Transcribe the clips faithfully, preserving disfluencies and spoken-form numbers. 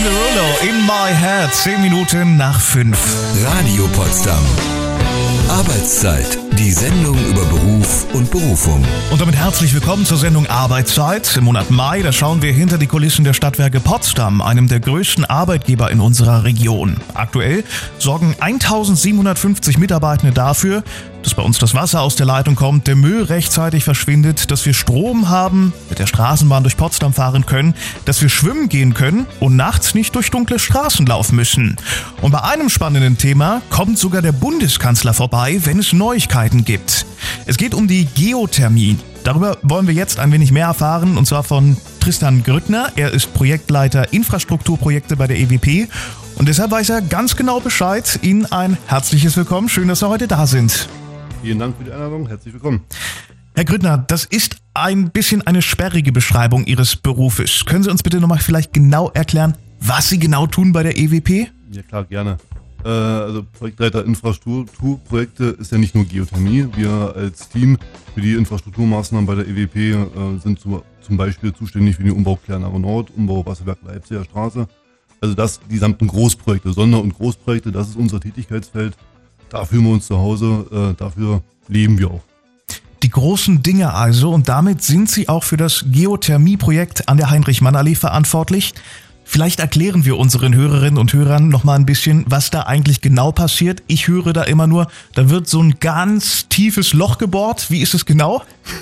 Derulo, In My Head, zehn Minuten nach fünf. Radio Potsdam. Arbeitszeit, die Sendung über Beruf und Berufung. Und damit herzlich willkommen zur Sendung Arbeitszeit. Im Monat Mai, da schauen wir hinter die Kulissen der Stadtwerke Potsdam, einem der größten Arbeitgeber in unserer Region. Aktuell sorgen eintausendsiebenhundertfünfzig Mitarbeitende dafür, dass bei uns das Wasser aus der Leitung kommt, der Müll rechtzeitig verschwindet, dass wir Strom haben, mit der Straßenbahn durch Potsdam fahren können, dass wir schwimmen gehen können und nachts nicht durch dunkle Straßen laufen müssen. Und bei einem spannenden Thema kommt sogar der Bundeskanzler vorbei, wenn es Neuigkeiten gibt. Es geht um die Geothermie. Darüber wollen wir jetzt ein wenig mehr erfahren, und zwar von Tristan Grüttner. Er ist Projektleiter Infrastrukturprojekte bei der E W P und deshalb weiß er ganz genau Bescheid. Ihnen ein herzliches Willkommen. Schön, dass Sie heute da sind. Vielen Dank für die Einladung. Herzlich willkommen. Herr Grüttner, das ist ein bisschen eine sperrige Beschreibung Ihres Berufes. Können Sie uns bitte nochmal vielleicht genau erklären, was Sie genau tun bei der E W P? Ja klar, gerne. Äh, also Projektleiter Infrastrukturprojekte ist ja nicht nur Geothermie. Wir als Team für die Infrastrukturmaßnahmen bei der E W P äh, sind zu, zum Beispiel zuständig für den Umbau Klernare Nord, Umbau Wasserwerk Leipziger Straße. Also das, die gesamten Großprojekte, Sonder- und Großprojekte, das ist unser Tätigkeitsfeld. Da fühlen wir uns zu Hause, äh, dafür leben wir auch. Die großen Dinge also, und damit sind Sie auch für das Geothermie-Projekt an der Heinrich-Mann-Allee verantwortlich. Vielleicht erklären wir unseren Hörerinnen und Hörern noch mal ein bisschen, was da eigentlich genau passiert. Ich höre da immer nur, da wird so ein ganz tiefes Loch gebohrt. Wie ist es genau?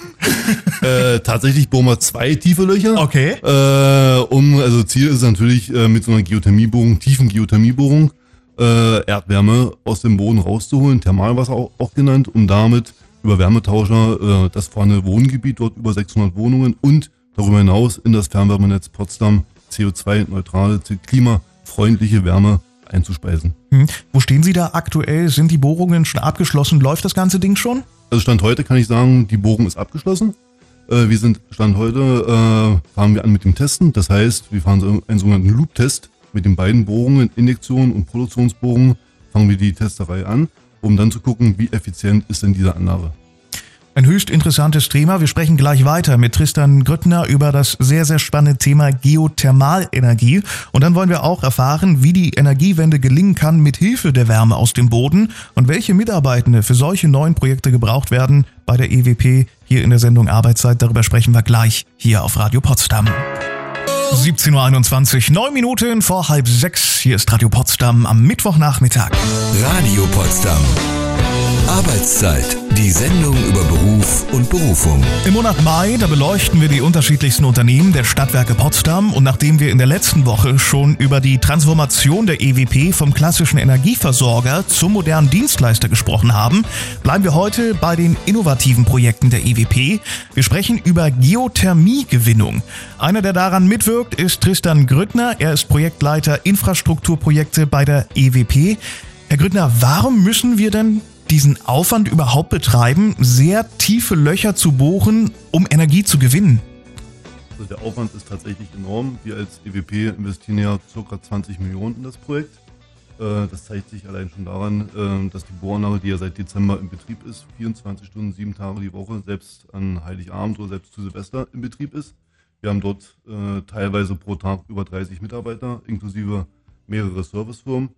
äh, tatsächlich bohren wir zwei tiefe Löcher. Okay. Äh, um, also Ziel ist natürlich äh, mit so einer Geothermiebohrung, tiefen Geothermiebohrung, Äh, Erdwärme aus dem Boden rauszuholen, Thermalwasser auch, auch genannt, um damit über Wärmetauscher äh, das vorhandene Wohngebiet, dort über sechshundert Wohnungen und darüber hinaus in das Fernwärmenetz Potsdam C O zwei neutrale, klimafreundliche Wärme einzuspeisen. Hm. Wo stehen Sie da aktuell? Sind die Bohrungen schon abgeschlossen? Läuft das ganze Ding schon? Also Stand heute kann ich sagen, die Bohrung ist abgeschlossen. Äh, wir sind Stand heute, äh, fahren wir an mit dem Testen. Das heißt, wir fahren so einen sogenannten Loop-Test. Mit den beiden Bohrungen, Injektion und Produktionsbohrungen, fangen wir die Testerei an, um dann zu gucken, wie effizient ist denn diese Anlage. Ein höchst interessantes Thema. Wir sprechen gleich weiter mit Tristan Grüttner über das sehr, sehr spannende Thema Geothermalenergie. Und dann wollen wir auch erfahren, wie die Energiewende gelingen kann mit Hilfe der Wärme aus dem Boden und welche Mitarbeitende für solche neuen Projekte gebraucht werden bei der E W P hier in der Sendung Arbeitszeit. Darüber sprechen wir gleich hier auf Radio Potsdam. siebzehn Uhr einundzwanzig, neun Minuten vor halb sechs. Hier ist Radio Potsdam am Mittwochnachmittag. Radio Potsdam. Arbeitszeit, die Sendung über Beruf und Berufung. Im Monat Mai, da beleuchten wir die unterschiedlichsten Unternehmen der Stadtwerke Potsdam. Und nachdem wir in der letzten Woche schon über die Transformation der E W P vom klassischen Energieversorger zum modernen Dienstleister gesprochen haben, bleiben wir heute bei den innovativen Projekten der E W P. Wir sprechen über Geothermiegewinnung. Einer, der daran mitwirkt, ist Tristan Grüttner. Er ist Projektleiter Infrastrukturprojekte bei der E W P. Herr Grüttner, warum müssen wir denn diesen Aufwand überhaupt betreiben, sehr tiefe Löcher zu bohren, um Energie zu gewinnen? Also der Aufwand ist tatsächlich enorm. Wir als E W P investieren ja ca. zwanzig Millionen in das Projekt. Das zeigt sich allein schon daran, dass die Bohranlage, die ja seit Dezember in Betrieb ist, vierundzwanzig Stunden, sieben Tage die Woche, selbst an Heiligabend oder selbst zu Silvester in Betrieb ist. Wir haben dort teilweise pro Tag über dreißig Mitarbeiter, inklusive mehrere Servicefirmen.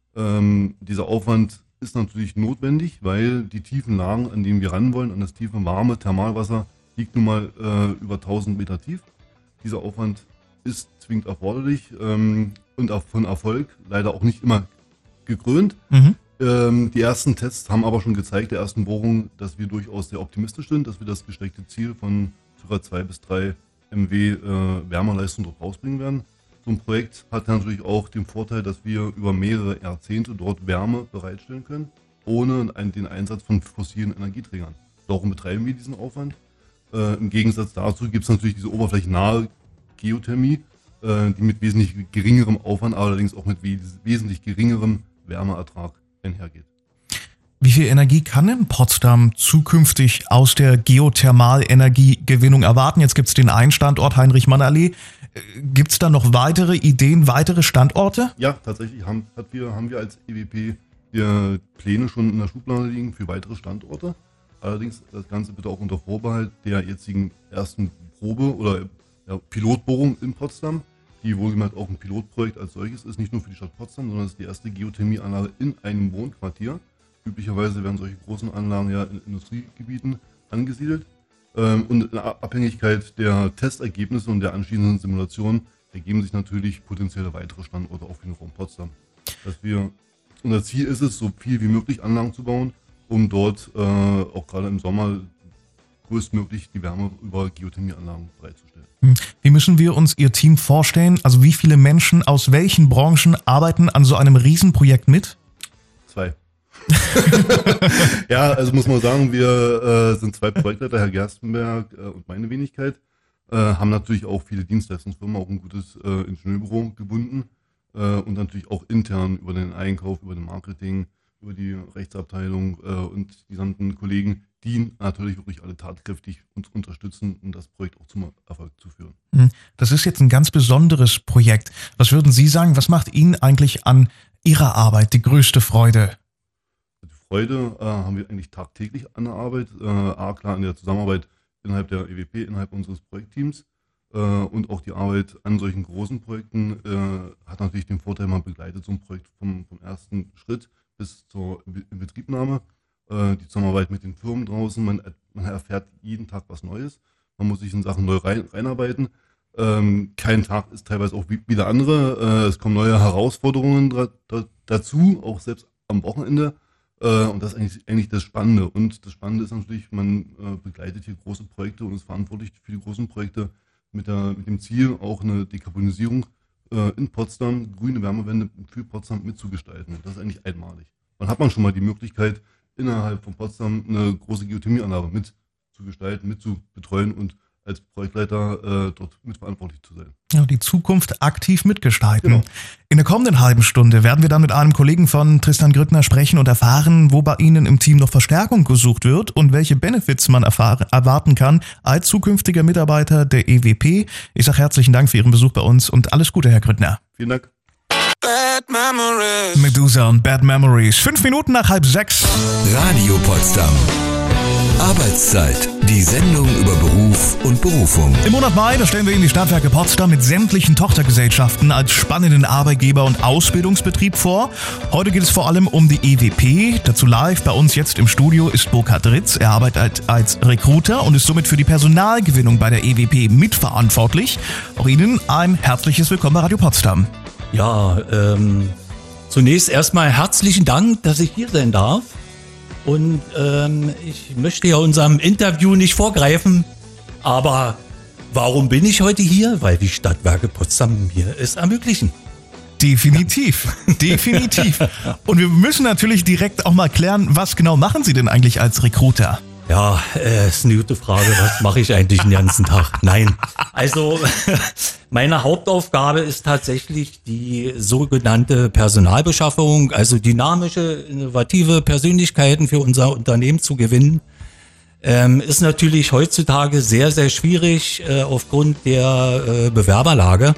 Dieser Aufwand ist natürlich notwendig, weil die tiefen Lagen, an denen wir ran wollen, an das tiefe, warme Thermalwasser, liegt nun mal äh, über tausend Meter tief. Dieser Aufwand ist zwingend erforderlich ähm, und auch von Erfolg leider auch nicht immer gekrönt. Mhm. Ähm, die ersten Tests haben aber schon gezeigt, der ersten Bohrung, dass wir durchaus sehr optimistisch sind, dass wir das gesteckte Ziel von ca. zwei bis drei Megawatt äh, Wärmeleistung dort rausbringen werden. So ein Projekt hat natürlich auch den Vorteil, dass wir über mehrere Jahrzehnte dort Wärme bereitstellen können, ohne den Einsatz von fossilen Energieträgern. Darum betreiben wir diesen Aufwand. Äh, Im Gegensatz dazu gibt es natürlich diese oberflächennahe Geothermie, äh, die mit wesentlich geringerem Aufwand, allerdings auch mit wes- wesentlich geringerem Wärmeertrag einhergeht. Wie viel Energie kann denn Potsdam zukünftig aus der Geothermalenergiegewinnung erwarten? Jetzt gibt es den einen Standort, Heinrich-Mann-Allee. Gibt es da noch weitere Ideen, weitere Standorte? Ja, tatsächlich haben, hat wir, haben wir als E W P die Pläne schon in der Schublade liegen für weitere Standorte. Allerdings das Ganze bitte auch unter Vorbehalt der jetzigen ersten Probe oder ja, Pilotbohrung in Potsdam. die wohlgemerkt auch ein Pilotprojekt als solches ist, nicht nur für die Stadt Potsdam, sondern es ist die erste Geothermieanlage in einem Wohnquartier. Üblicherweise werden solche großen Anlagen ja in Industriegebieten angesiedelt. Ähm, und in Abhängigkeit der Testergebnisse und der anschließenden Simulation ergeben sich natürlich potenzielle weitere Standorte auch für den Raum Potsdam. Dass wir, unser Ziel ist es, so viel wie möglich Anlagen zu bauen, um dort äh, auch gerade im Sommer größtmöglich die Wärme über Geothermieanlagen bereitzustellen. Wie müssen wir uns Ihr Team vorstellen? Also wie viele Menschen aus welchen Branchen arbeiten an so einem Riesenprojekt mit? Zwei. Ja, also muss man sagen, wir äh, sind zwei Projektleiter, Herr Gerstenberg äh, und meine Wenigkeit, äh, haben natürlich auch viele Dienstleistungsfirmen, auch ein gutes äh, Ingenieurbüro gebunden äh, und natürlich auch intern über den Einkauf, über den Marketing, über die Rechtsabteilung äh, und die gesamten Kollegen, die natürlich wirklich alle tatkräftig uns unterstützen, um das Projekt auch zum Erfolg zu führen. Das ist jetzt ein ganz besonderes Projekt. Was würden Sie sagen, was macht Ihnen eigentlich an Ihrer Arbeit die größte Freude? Die Freude äh, haben wir eigentlich tagtäglich an der Arbeit. Äh, A, klar in der Zusammenarbeit innerhalb der E W P, innerhalb unseres Projektteams äh, und auch die Arbeit an solchen großen Projekten äh, hat natürlich den Vorteil, man begleitet so ein Projekt vom, vom ersten Schritt bis zur Inbetriebnahme. Die Zusammenarbeit mit den Firmen draußen, man, man erfährt jeden Tag was Neues, man muss sich in Sachen neu rein, reinarbeiten. Ähm, kein Tag ist teilweise auch wie, wie der andere, äh, es kommen neue Herausforderungen da, da, dazu, auch selbst am Wochenende äh, und das ist eigentlich, eigentlich das Spannende. Und das Spannende ist natürlich, man äh, begleitet hier große Projekte und ist verantwortlich für die großen Projekte mit, der, mit dem Ziel, auch eine Dekarbonisierung äh, in Potsdam, grüne Wärmewende für Potsdam mitzugestalten. Das ist eigentlich einmalig. Dann hat man schon mal die Möglichkeit, innerhalb von Potsdam eine große Geothermieanlage mit zu gestalten, mit zu betreuen und als Projektleiter äh, dort mitverantwortlich zu sein. Ja, die Zukunft aktiv mitgestalten. Genau. In der kommenden halben Stunde werden wir dann mit einem Kollegen von Tristan Grüttner sprechen und erfahren, wo bei Ihnen im Team noch Verstärkung gesucht wird und welche Benefits man erfahren, erwarten kann als zukünftiger Mitarbeiter der E W P. Ich sage herzlichen Dank für Ihren Besuch bei uns und alles Gute, Herr Grüttner. Vielen Dank. Bad Memories. Medusa und Bad Memories. Fünf Minuten nach halb sechs. Radio Potsdam. Arbeitszeit. Die Sendung über Beruf und Berufung. Im Monat Mai, da stellen wir Ihnen die Stadtwerke Potsdam mit sämtlichen Tochtergesellschaften als spannenden Arbeitgeber und Ausbildungsbetrieb vor. Heute geht es vor allem um die E W P. Dazu live bei uns jetzt im Studio ist Burkhard Ritz. Er arbeitet als Recruiter und ist somit für die Personalgewinnung bei der E W P mitverantwortlich. Auch Ihnen ein herzliches Willkommen bei Radio Potsdam. Ja, ähm, zunächst erstmal herzlichen Dank, dass ich hier sein darf. Und ähm, ich möchte ja unserem Interview nicht vorgreifen, aber warum bin ich heute hier? Weil die Stadtwerke Potsdam mir es ermöglichen. Definitiv, definitiv. Und wir müssen natürlich direkt auch mal klären, was genau machen Sie denn eigentlich als Recruiter? Ja, äh, ist eine gute Frage. Was mache ich eigentlich den ganzen Tag? Nein, also meine Hauptaufgabe ist tatsächlich die sogenannte Personalbeschaffung, also dynamische, innovative Persönlichkeiten für unser Unternehmen zu gewinnen. Ähm, ist natürlich heutzutage sehr, sehr schwierig äh, aufgrund der äh, Bewerberlage.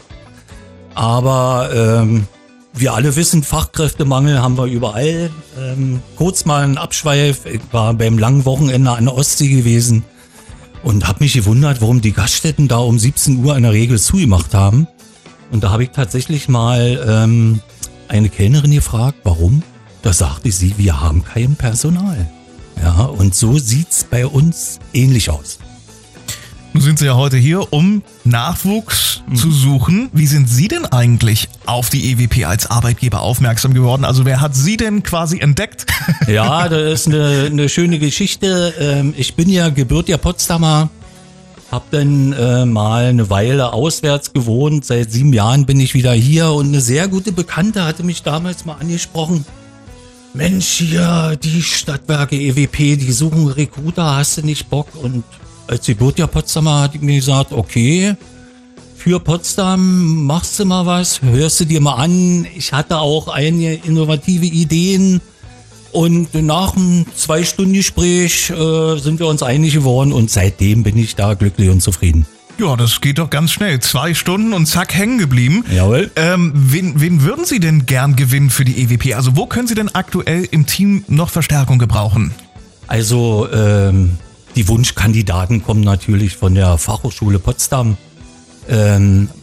Aber ähm, wir alle wissen, Fachkräftemangel haben wir überall. Ähm, kurz mal ein Abschweif. Ich war beim langen Wochenende an der Ostsee gewesen und habe mich gewundert, warum die Gaststätten da um siebzehn Uhr in der Regel zugemacht haben. Und da habe ich tatsächlich mal ähm, eine Kellnerin gefragt, warum? Da sagte sie, wir haben kein Personal. Ja, und so sieht's bei uns ähnlich aus. Nun sind Sie ja heute hier, um Nachwuchs mhm. zu suchen. Wie sind Sie denn eigentlich auf die E W P als Arbeitgeber aufmerksam geworden? Also wer hat Sie denn quasi entdeckt? Ja, das ist eine, eine schöne Geschichte. Ich bin ja gebürtiger Potsdamer, hab dann äh, mal eine Weile auswärts gewohnt. Seit sieben Jahren bin ich wieder hier und eine sehr gute Bekannte hatte mich damals mal angesprochen. Mensch, hier die Stadtwerke E W P, die suchen Recruiter, hast du nicht Bock? Und als gebürtiger Potsdamer hat ich mir gesagt, okay, für Potsdam machst du mal was, hörst du dir mal an. Ich hatte auch einige innovative Ideen und nach einem zwei Stunden Gespräch äh, sind wir uns einig geworden und seitdem bin ich da glücklich und zufrieden. Ja, das geht doch ganz schnell. Zwei Stunden und zack, hängen geblieben. Jawohl. Ähm, wen, wen würden Sie denn gern gewinnen für die E W P? Also wo können Sie denn aktuell im Team noch Verstärkung gebrauchen? Also, ähm... die Wunschkandidaten kommen natürlich von der Fachhochschule Potsdam, ähm,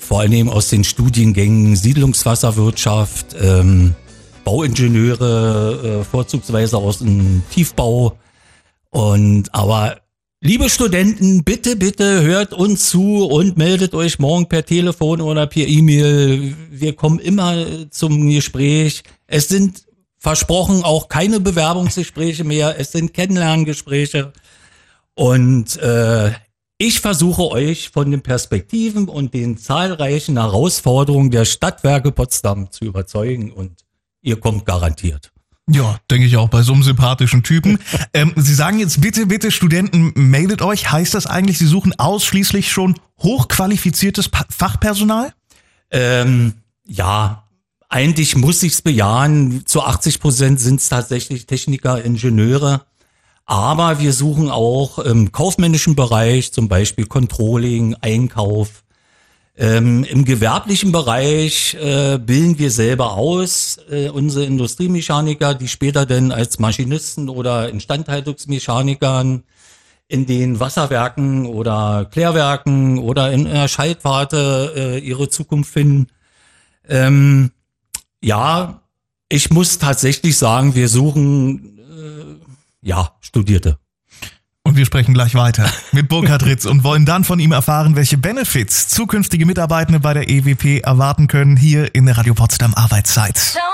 vor allen Dingen aus den Studiengängen Siedlungswasserwirtschaft, ähm, Bauingenieure, äh, vorzugsweise aus dem Tiefbau. Und aber liebe Studenten, bitte, bitte hört uns zu und meldet euch morgen per Telefon oder per E-Mail. Wir kommen immer zum Gespräch. Es sind versprochen auch keine Bewerbungsgespräche mehr. Es sind Kennenlerngespräche. Und äh, ich versuche euch von den Perspektiven und den zahlreichen Herausforderungen der Stadtwerke Potsdam zu überzeugen. Und ihr kommt garantiert. Ja, denke ich auch, bei so einem sympathischen Typen. ähm, Sie sagen jetzt bitte, bitte Studenten, meldet euch. Heißt das eigentlich, Sie suchen ausschließlich schon hochqualifiziertes pa- Fachpersonal? Ähm, ja, eigentlich muss ich's bejahen. Zu achtzig Prozent sind es tatsächlich Techniker, Ingenieure. Aber wir suchen auch im kaufmännischen Bereich, zum Beispiel Controlling, Einkauf. Ähm, Im gewerblichen Bereich äh, bilden wir selber aus, äh, unsere Industriemechaniker, die später dann als Maschinisten oder Instandhaltungsmechanikern in den Wasserwerken oder Klärwerken oder in der Schaltwarte äh, ihre Zukunft finden. Ähm, ja, ich muss tatsächlich sagen, wir suchen äh, ja Studierte. Und wir sprechen gleich weiter mit Burkhard Ritz und wollen dann von ihm erfahren, welche Benefits zukünftige Mitarbeitende bei der E W P erwarten können hier in der Radio Potsdam Arbeitszeit.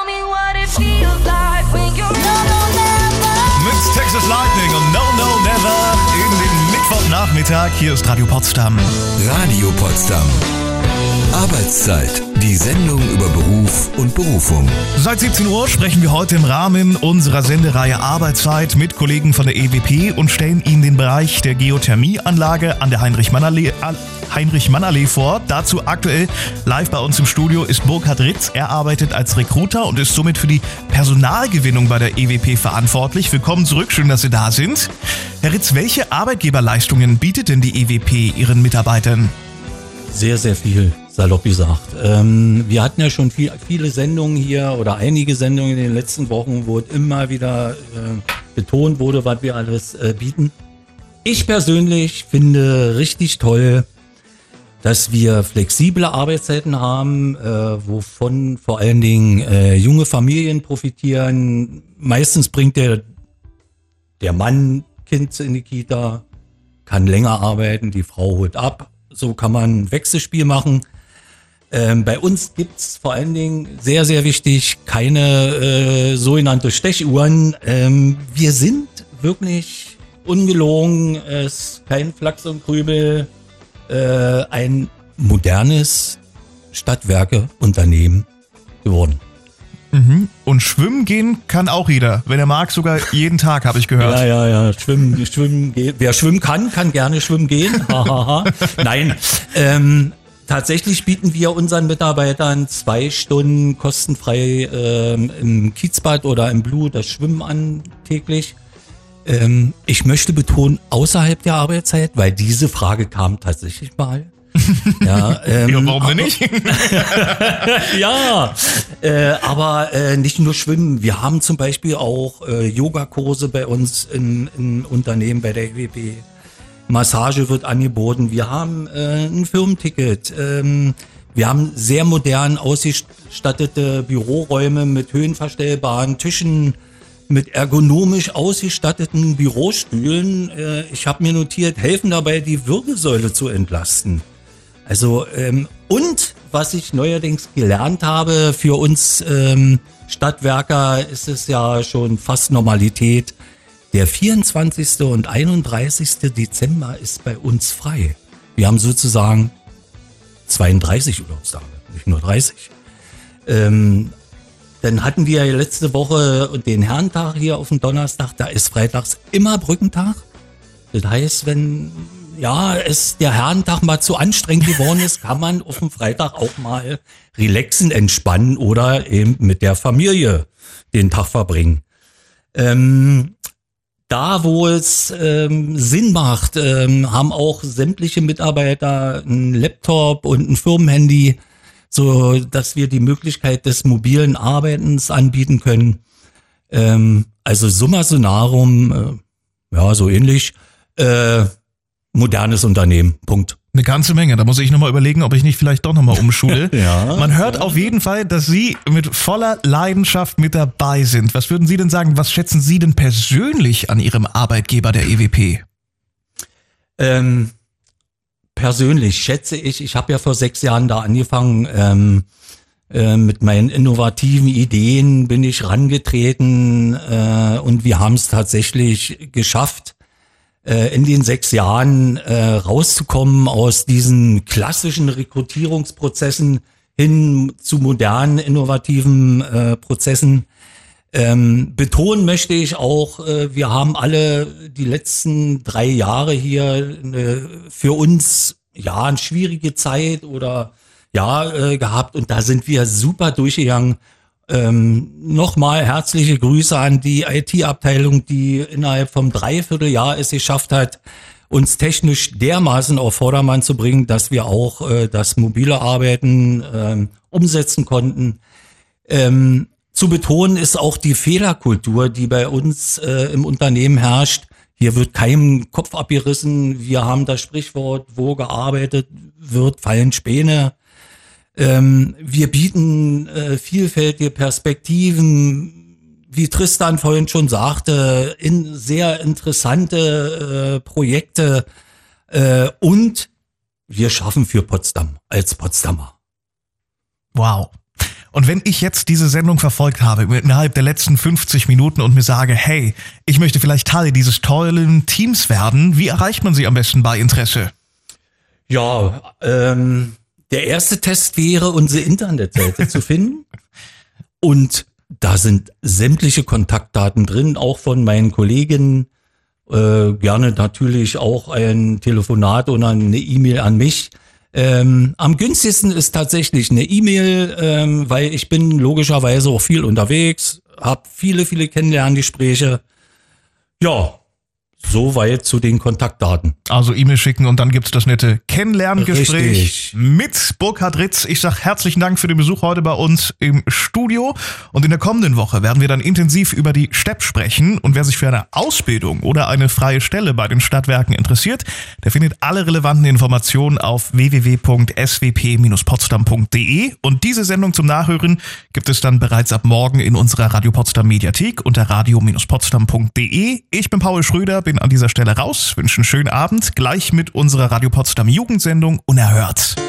Mit Texas Lightning und No No Never in den Mittwochnachmittag. Hier ist Radio Potsdam. Radio Potsdam. Arbeitszeit, die Sendung über Beruf und Berufung. Seit siebzehn Uhr sprechen wir heute im Rahmen unserer Sendereihe Arbeitszeit mit Kollegen von der E W P und stellen Ihnen den Bereich der Geothermieanlage an der Heinrich-Mann-Allee Heinrich-Mann-Allee vor. Dazu aktuell live bei uns im Studio ist Burkhard Ritz. Er arbeitet als Recruiter und ist somit für die Personalgewinnung bei der E W P verantwortlich. Willkommen zurück, schön, dass Sie da sind. Herr Ritz, welche Arbeitgeberleistungen bietet denn die E W P Ihren Mitarbeitern? Sehr, sehr viel, salopp gesagt. Ähm, wir hatten ja schon viel, viele Sendungen hier oder einige Sendungen in den letzten Wochen, wo immer wieder äh, betont wurde, was wir alles äh, bieten. Ich persönlich finde richtig toll, dass wir flexible Arbeitszeiten haben, äh, wovon vor allen Dingen äh, junge Familien profitieren. Meistens bringt der, der Mann Kind in die Kita, kann länger arbeiten, die Frau holt ab. So kann man ein Wechselspiel machen. Ähm, bei uns gibt's vor allen Dingen, sehr, sehr wichtig, keine äh, sogenannte Stechuhren. Ähm, wir sind wirklich ungelogen, es ist kein Flachs und Krübel, äh, ein modernes Stadtwerke-Unternehmen geworden. Mhm. Und schwimmen gehen kann auch jeder, wenn er mag, sogar jeden Tag, habe ich gehört. Ja, ja, ja, schwimmen, schwimmen geht. Wer schwimmen kann, kann gerne schwimmen gehen. Nein, ähm, tatsächlich bieten wir unseren Mitarbeitern zwei Stunden kostenfrei ähm, im Kiezbad oder im Blue das Schwimmen an täglich. Ähm, ich möchte betonen, außerhalb der Arbeitszeit, weil diese Frage kam tatsächlich mal. Ja, ähm, ja, warum denn nicht? Ja, äh, aber äh, nicht nur Schwimmen. Wir haben zum Beispiel auch äh, Yogakurse bei uns im, im Unternehmen bei der E W P. Massage wird angeboten. Wir haben äh, ein Firmenticket. Ähm, wir haben sehr modern ausgestattete Büroräume mit höhenverstellbaren Tischen, mit ergonomisch ausgestatteten Bürostühlen. Äh, ich habe mir notiert, helfen dabei, die Wirbelsäule zu entlasten. Also, ähm, und was ich neuerdings gelernt habe, für uns ähm, Stadtwerker ist es ja schon fast Normalität. Der vierundzwanzigste und einunddreißigste Dezember ist bei uns frei. Wir haben sozusagen zweiunddreißig Urlaubstage, nicht nur dreißig. Ähm, dann hatten wir letzte Woche den Herrentag hier auf dem Donnerstag, da ist freitags immer Brückentag. Das heißt, wenn ja, es der Herrentag mal zu anstrengend geworden ist, kann man auf dem Freitag auch mal relaxen, entspannen oder eben mit der Familie den Tag verbringen. Ähm, da, wo es ähm, Sinn macht, ähm, haben auch sämtliche Mitarbeiter einen Laptop und ein Firmenhandy, so dass wir die Möglichkeit des mobilen Arbeitens anbieten können. Ähm, also summa summarum, äh, ja, so ähnlich. Äh, Modernes Unternehmen, Punkt. Eine ganze Menge. Da muss ich nochmal überlegen, ob ich nicht vielleicht doch nochmal umschule. Ja, Man hört ja. auf jeden Fall, dass Sie mit voller Leidenschaft mit dabei sind. Was würden Sie denn sagen, was schätzen Sie denn persönlich an Ihrem Arbeitgeber, der E W P? Ähm, persönlich schätze ich, ich habe ja vor sechs Jahren da angefangen, ähm, äh, mit meinen innovativen Ideen bin ich rangetreten äh, und wir haben es tatsächlich geschafft, in den sechs Jahren äh, rauszukommen aus diesen klassischen Rekrutierungsprozessen hin zu modernen, innovativen äh, Prozessen. Ähm, betonen möchte ich auch, äh, wir haben alle die letzten drei Jahre hier eine, für uns ja eine schwierige Zeit oder ja äh, gehabt und da sind wir super durchgegangen. Ähm, nochmal herzliche Grüße an die I T-Abteilung, die innerhalb vom Dreivierteljahr es geschafft hat, uns technisch dermaßen auf Vordermann zu bringen, dass wir auch äh, das mobile Arbeiten ähm, umsetzen konnten. Ähm, zu betonen ist auch die Fehlerkultur, die bei uns äh, im Unternehmen herrscht. Hier wird keinem Kopf abgerissen. Wir haben das Sprichwort, wo gearbeitet wird, fallen Späne. Ähm, wir bieten äh, vielfältige Perspektiven, wie Tristan vorhin schon sagte, in sehr interessante äh, Projekte äh, und wir schaffen für Potsdam als Potsdamer. Wow. Und wenn ich jetzt diese Sendung verfolgt habe innerhalb der letzten fünfzig Minuten und mir sage, hey, ich möchte vielleicht Teil dieses tollen Teams werden, wie erreicht man Sie am besten bei Interesse? Ja, ähm... der erste Test wäre, unsere Internetseite zu finden. Und da sind sämtliche Kontaktdaten drin, auch von meinen Kolleginnen. Äh, gerne natürlich auch ein Telefonat oder eine E-Mail an mich. Ähm, am günstigsten ist tatsächlich eine E-Mail, ähm, weil ich bin logischerweise auch viel unterwegs, habe viele, viele Kennenlerngespräche. Ja, soweit zu den Kontaktdaten. Also E-Mail schicken und dann gibt's das nette Kennenlerngespräch Richtig. mit Burkhard Ritz. Ich sag herzlichen Dank für den Besuch heute bei uns im Studio. Und in der kommenden Woche werden wir dann intensiv über die S T E P sprechen. Und wer sich für eine Ausbildung oder eine freie Stelle bei den Stadtwerken interessiert, der findet alle relevanten Informationen auf w w w punkt s w p dash potsdam punkt d e. Und diese Sendung zum Nachhören gibt es dann bereits ab morgen in unserer Radio Potsdam Mediathek unter radio dash potsdam punkt d e. Ich bin Paul Schröder, bin an dieser Stelle raus, wünsche einen schönen Abend, gleich mit unserer Radio Potsdam Jugendsendung Unerhört.